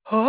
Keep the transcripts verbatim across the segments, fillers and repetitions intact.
हो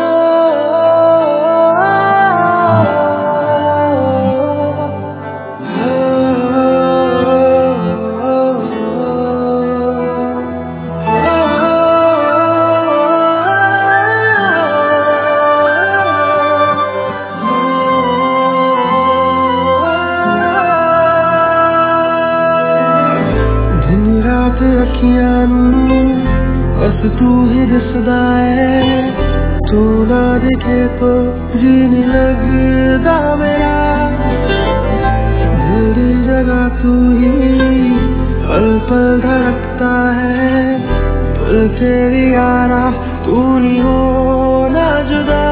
अखियां बस तू ही दिसदा है, तू ना दिखे तो जी नहीं लगदा मेरा। मेरी जगह तू ही पल पल धड़कता है, पल तेरी यारा तू नहीं होना जुदा।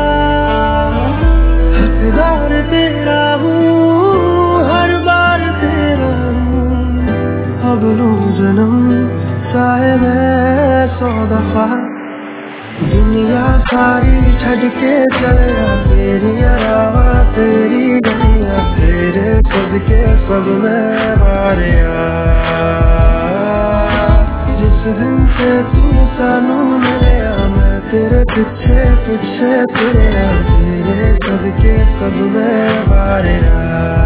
हकदार तेरा हूँ, हर बार तेरा हूँ, अब लूं जन्म चाहे मैं सौ दफा। दुनिया सारी छड़ के चले तेरी अलावा तेरी गलियां, तेरे सदके सब मैं मारिया। जिस दिन से तू सानू मिलिया, मैं तेरे पीछे पीछे फिरिया, तेरे सदके सब मैं मारिया।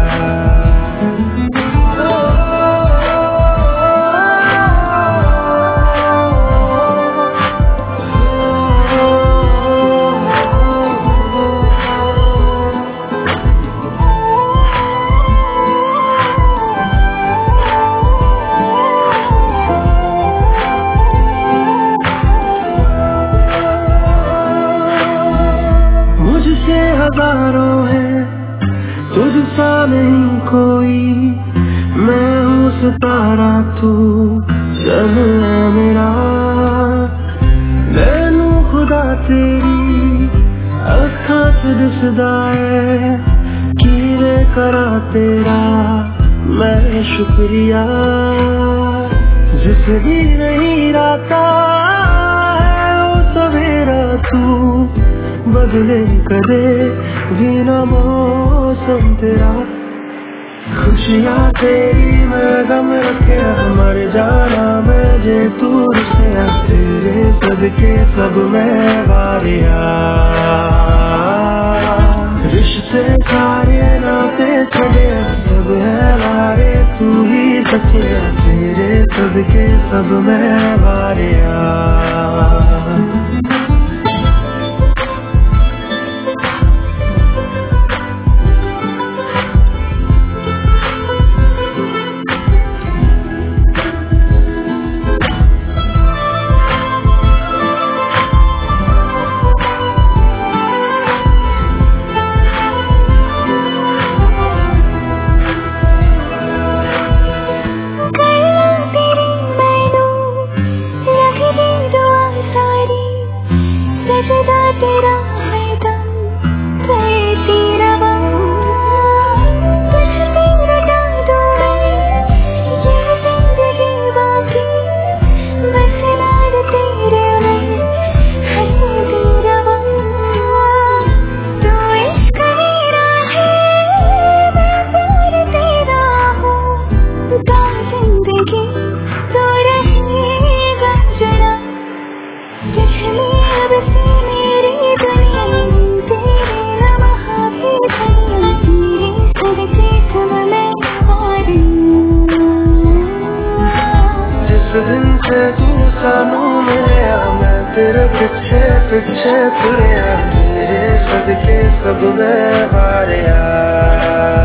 मुझसे हजारों है तुझसा नहीं कोई, मैं हूँ सितारा तू चल मेरा। मैनू खुदा तेरी अखा च दिसदा है, कीवे करा तेरा मैं शुक्रिया। जिस भी नहीं राता है वो सवेरा तू, बदले कदे भी ना मौसम तेरा। खुशियाँ तेरी मैं गम रखे, मर जाना मैं जे तू रुसिया, तेरे सदके सब मैं वारिया। रिश्ते सारे नाते छड़े सब है वारे, तू ही सचिया, तेरे सदके सब मैं वारिया। तेरा है दम रहती रवा, तुझ पे लुटा दूँ मैं ये जिंदगी बाकी, बस याद तेरे में हंसती रवा। तू इश्क मेरा है, मैं प्यार तेरा हूँ, गा जिंदगी तू रहेगा जरा। पिछली अब से दिन से तू सानू मिलिया, मैं तेरे पीछे पीछे फिरिया, तेरे सदके सब मैं हारिया।